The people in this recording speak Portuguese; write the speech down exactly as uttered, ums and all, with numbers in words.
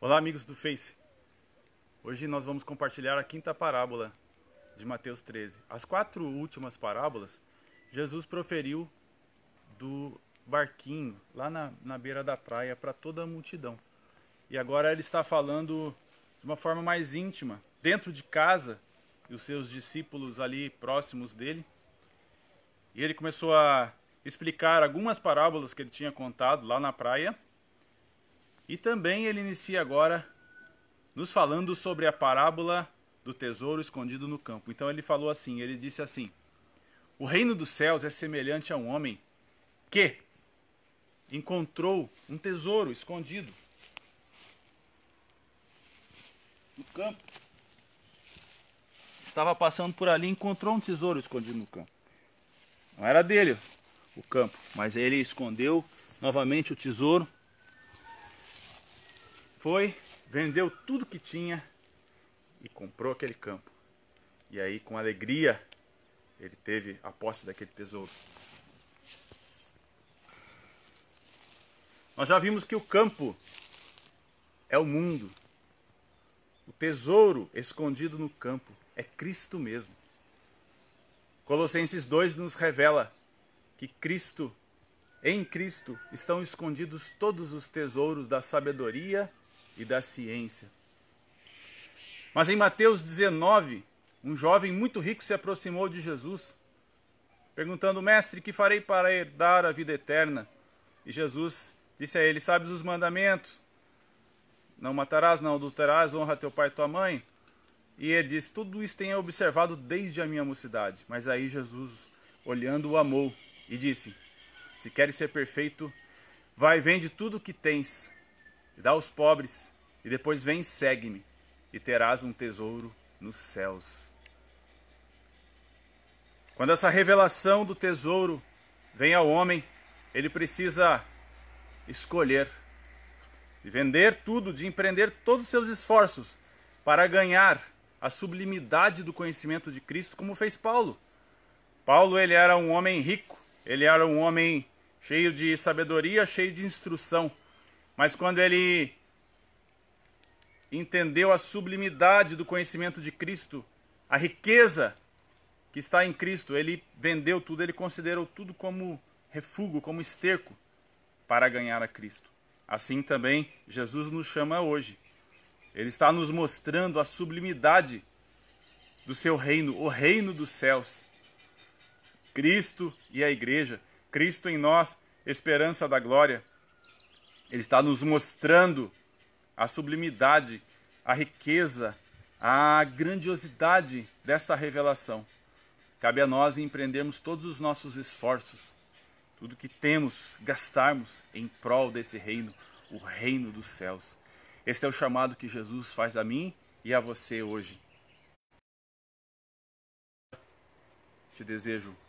Olá, amigos do Face. Hoje nós vamos compartilhar a quinta parábola de Mateus treze. As quatro últimas parábolas, Jesus proferiu do barquinho, lá na, na beira da praia, para toda a multidão. E agora ele está falando de uma forma mais íntima, dentro de casa, e os seus discípulos ali próximos dele. E ele começou a explicar algumas parábolas que ele tinha contado lá na praia. E também ele inicia agora nos falando sobre a parábola do tesouro escondido no campo. Então ele falou assim, ele disse assim: o reino dos céus é semelhante a um homem que encontrou um tesouro escondido no campo. Estava passando por ali e encontrou um tesouro escondido no campo. Não era dele o campo, mas ele escondeu novamente o tesouro. Foi, vendeu tudo que tinha e comprou aquele campo. E aí, com alegria, ele teve a posse daquele tesouro. Nós já vimos que o campo é o mundo. O tesouro escondido no campo é Cristo mesmo. Colossenses dois nos revela que Cristo, em Cristo, estão escondidos todos os tesouros da sabedoria e da ciência. Mas em Mateus dezenove, um jovem muito rico se aproximou de Jesus, perguntando: mestre, que farei para herdar a vida eterna? E Jesus disse a ele: sabes os mandamentos? Não matarás, não adulterarás, honra teu pai e tua mãe. E ele disse: tudo isso tenho observado desde a minha mocidade. Mas aí Jesus, olhando, o amou e disse: se queres ser perfeito, vai, vende tudo o que tens e dá aos pobres, e depois vem e segue-me, e terás um tesouro nos céus. Quando essa revelação do tesouro vem ao homem, ele precisa escolher, de vender tudo, de empreender todos os seus esforços para ganhar a sublimidade do conhecimento de Cristo, como fez Paulo. Paulo, ele era um homem rico, ele era um homem cheio de sabedoria, cheio de instrução. Mas quando ele entendeu a sublimidade do conhecimento de Cristo, a riqueza que está em Cristo, ele vendeu tudo, ele considerou tudo como refúgio, como esterco para ganhar a Cristo. Assim também Jesus nos chama hoje. Ele está nos mostrando a sublimidade do seu reino, o reino dos céus. Cristo e a igreja, Cristo em nós, esperança da glória. Ele está nos mostrando a sublimidade, a riqueza, a grandiosidade desta revelação. Cabe a nós empreendermos todos os nossos esforços, tudo que temos, gastarmos em prol desse reino, o reino dos céus. Este é o chamado que Jesus faz a mim e a você hoje. Te desejo